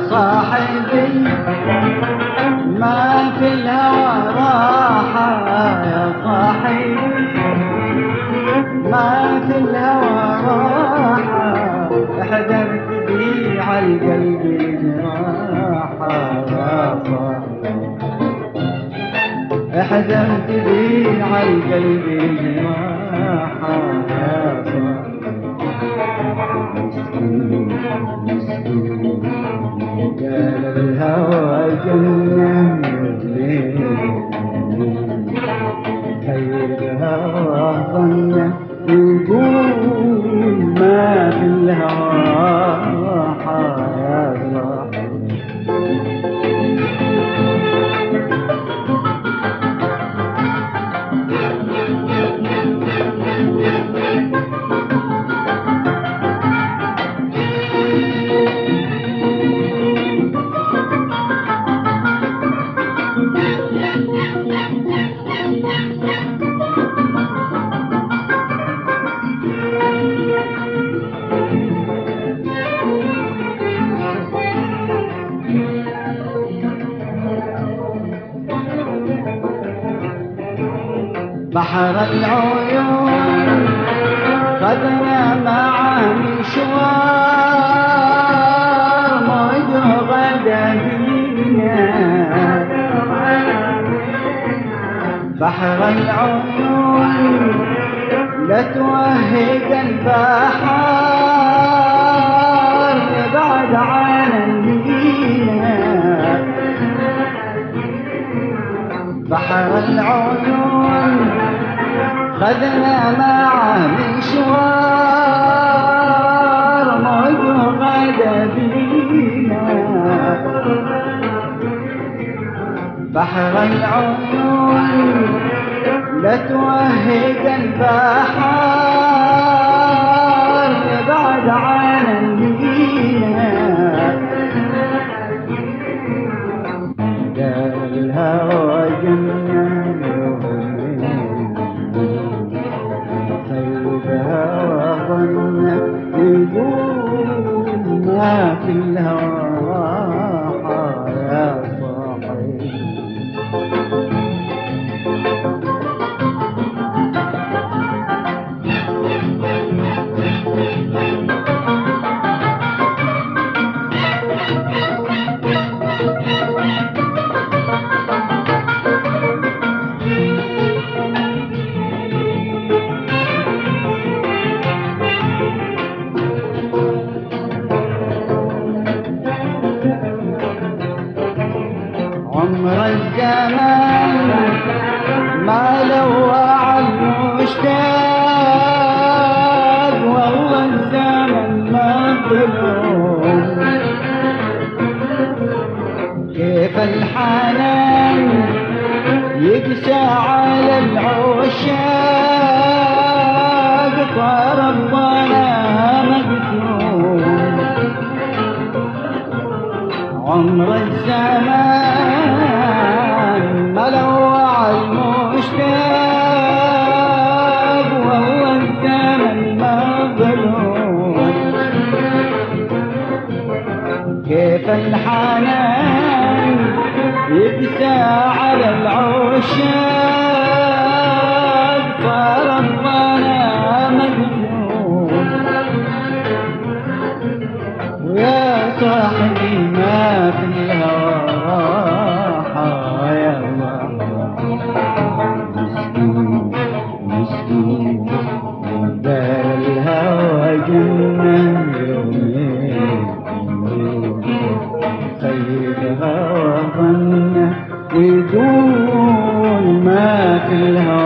صاحبي ما في الهوى راحة، يا صاحبي ما في الهوى راحة، حذرت بي عالقلب جراحة يا صاحبي، حذرت بي عالقلب جراحة يا صاحبي. قال الهوى جنة خير الهوى ظنه، يقول ما في الهوى راحة يا صاحبي. بحر العيون خذنا معه مشوار، موجه غدا بينا. بحر العيون لا توهق البحر، يبعد عن المدينة. بحر العيون خذنا معه مشوار، موجه غدا بينا. بحر العيون لا توهق البحر، يبعد عن المدينة. قال الهوى جنة يقول ما في الهوى راحة يا صاحبي. عمر الزمان ما لوع المشتاق، والله الزمن ما ظلم. كيف الحنان يقسى على العشاق، صار الظلام مقسوم. عمر الزمان ملوع المشتاق، والله الزمن ما ظلم. كيف الحنان يقسى على العشاق، صار الظلام مقسوم. ويا صاحبي ما في الهوى راحة يا الله. مسكين مسكين دار الهوى جنة يومين، خير الهوى ظنه، ويقول ما في الهوى